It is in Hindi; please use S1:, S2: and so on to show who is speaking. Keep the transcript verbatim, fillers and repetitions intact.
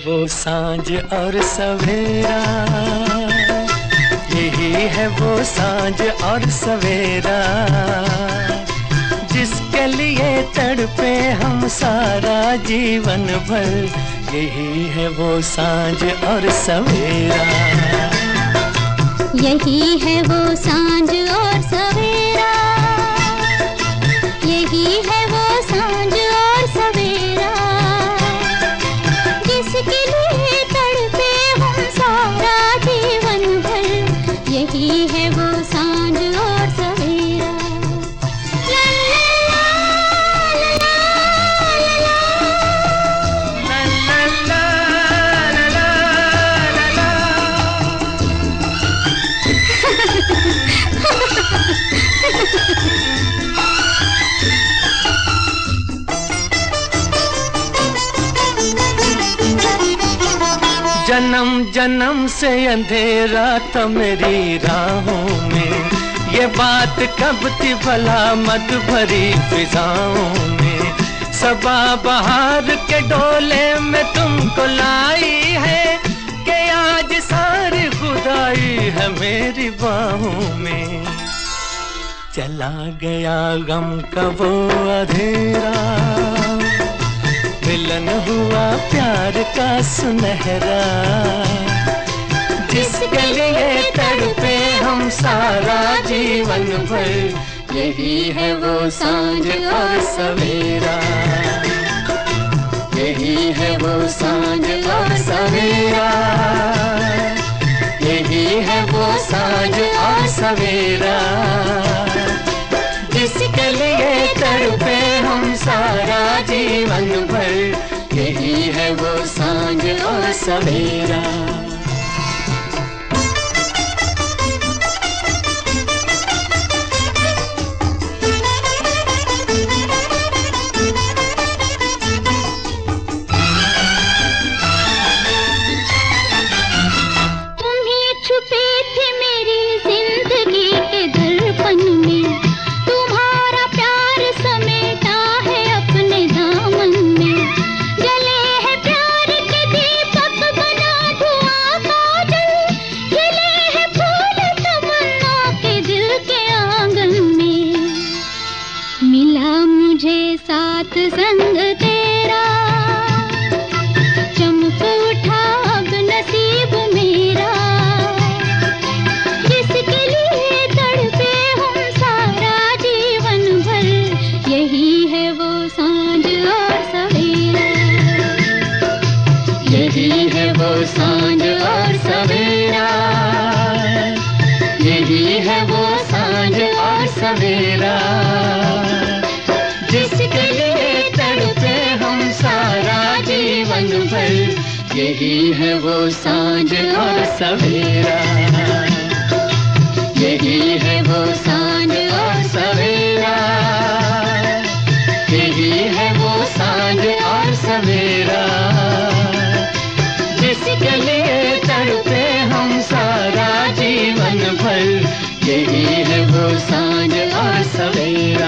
S1: वो सांझ और सवेरा, यही है वो सांझ और सवेरा, जिसके लिए तड़पे हम सारा जीवन भर। यही है वो सांझ और सवेरा,
S2: यही है वो सांझ और सवेरा, यही है वो सांझ और सवेरा, जिसके लिए तड़पे हम सारा जीवन भर। यही है वो सांझ और सवेरा।
S1: जन्म जन्म से अंधेरा था मेरी राहों में, ये बात कब थी भला मत भरी फिजाओं में। सबा बहार के डोले में तुमको लाई है, कि आज सारी खुदाई है मेरी बाहों में। चला गया गम का वो अंधेरा, मिलन हुआ प्यार का सुनहरा, जिसके लिए तड़पे हम सारा जीवन भर। यही है वो सांझ और सवेरा, यही है वो सांझ और सवेरा, यही है वो सांझ और सवेरा, जिसके लिए तड़पे हम सारा जीवन भर। यही है वो सांझ और सवेरा।
S2: साथ संग तेरा, चमक उठा अब नसीब मेरा, जिसके लिए तड़पे हम सारा जीवन भर। यही है वो सांझ और सवेरा,
S1: यही है वो सांझ और सवेरा, यही है वो सांझ और सवेरा, जिसके लिए तड़पे हम सारा जीवन भर। यही है वो सांझ और सवेरा, यही है वो सांझ और सवेरा, यही है वो सांझ और सवेरा, जिसके लिए तड़पे हम सारा जीवन भर। यही है वो सांझ और सवेरा।